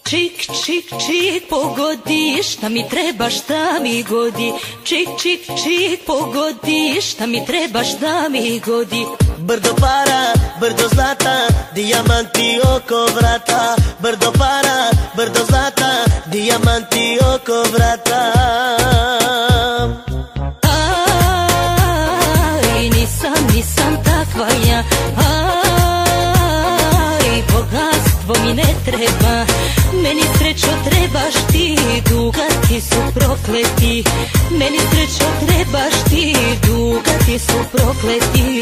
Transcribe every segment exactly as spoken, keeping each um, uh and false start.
Čik, čik, čik, pogodi, šta mi treba, šta mi godi. Čik, čik, čik, pogodi, šta mi treba, šta mi godi. Brdo para, brdo zlata, dijamanti oko vrata. Brdo para, brdo zlata, dijamanti oko vrata. Aj, nisam, nisam takva ja. Aj, bogatstvo mi ne treba. Meni srećo trebaš ti, dugati su prokleti. Meni srećo trebaš ti, dugati su prokleti.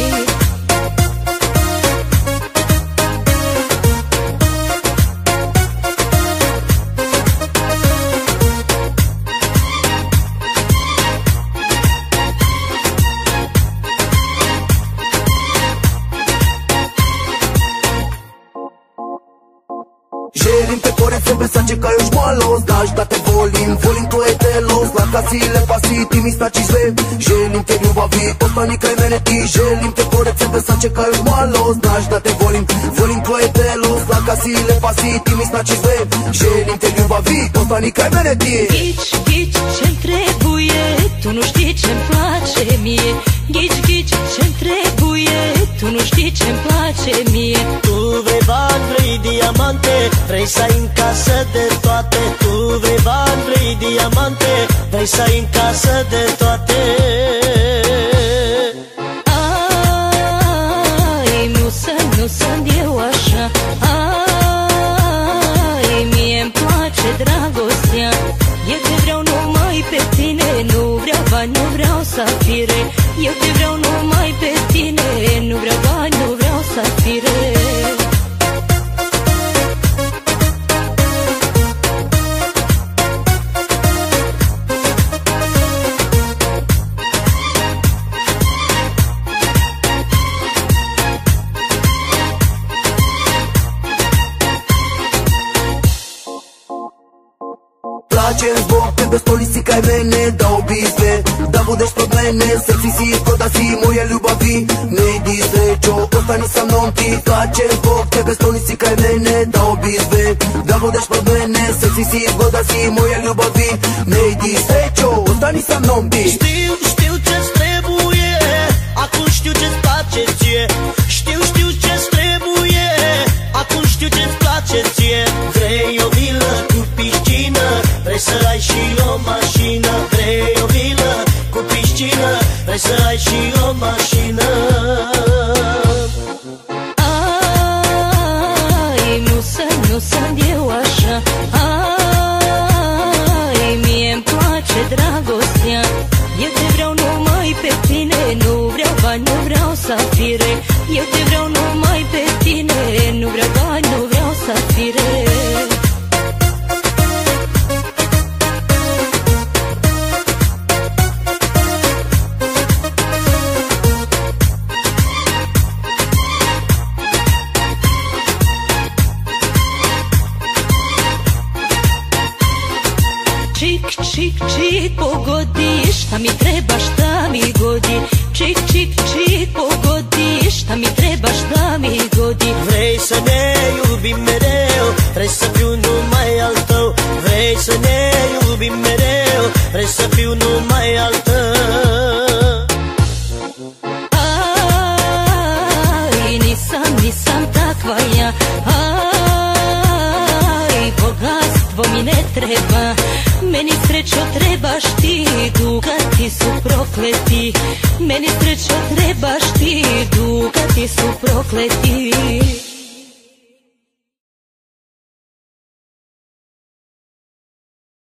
Želim te pored sebe sad čekaj još malo. Znaš da te volim, volim tvoje telo. Zlata si, lepa si, ti mi značiš sve. Želim te ljubavi, ostani kraj mene ti. Želim te pored sebe sad čekaj još malo. Znaš da te volim, volim tvoje telo. Zlata si, lepa si, ti mi značiš sve. Želim te ljubavi, ostani kraj mene ti. Gić, gić, čem trebuje, tunu štićem plaće mi je. Gić, gić, čem trebuje, tunu štićem plaće mi je. Tu vrei bani, vrei diamante, vrei să ai în casă de toate. Tu vrei bani, vrei diamante, vrei să ai în casă de toate. Aj, nu sunt, nu sunt eu așa. Ai, mie-mi place dragostea. Eu te vreau numai pe tine, nu vreau bani, nu vreau safire. Eu te vreau numai pe tine, nu vreau bani, nu vreau safire. Plaćem zbog tebe, stolici kaj mene, da obizve, da budeš pod mene. Sexy si, ko da si moje ljubavi, ne idi srećo, ostani sa mnom ti. Plaćem zbog tebe, stolici kaj mene, da obizve, da budeš pod mene. Sexy si, ko da si moje ljubavi, ne idi srećo, ostani sa mnom ti. Știu, știu ce-ți trebuie, acum știu ce-ți place ție. Știu, știu ce-ți trebuie, acum știu ce-ți place ție. Vrei o vilă cu piscină, vrei să ai și o mașină. Vrei o vilă cu piscină, vrei să ai și o mașină. Ai, nu sunt, nu sunt eu așa. Ai, mie-mi place dragostea. Eu te vreau numai pe tine, nu vreau bani, nu vreau safire. Eu te vreau numai pe tine, nu vreau bani, nu vreau safire. Čik, čik, čik, pogodi, šta mi treba, šta mi godi. Čik, čik, čik, pogodi, šta mi treba, šta mi godi. Vrei să ne iubim mereu, vrei să fiu numai al tău. Vrei să ne iubim mereu, vrei să fiu numai al tău. Aj, nisam, nisam takva ja. Aj, bogatstvo mi ne treba. Meni srećo trebaš ti, dugati su prokleti. Meni srećo trebaš ti, dugati su prokleti.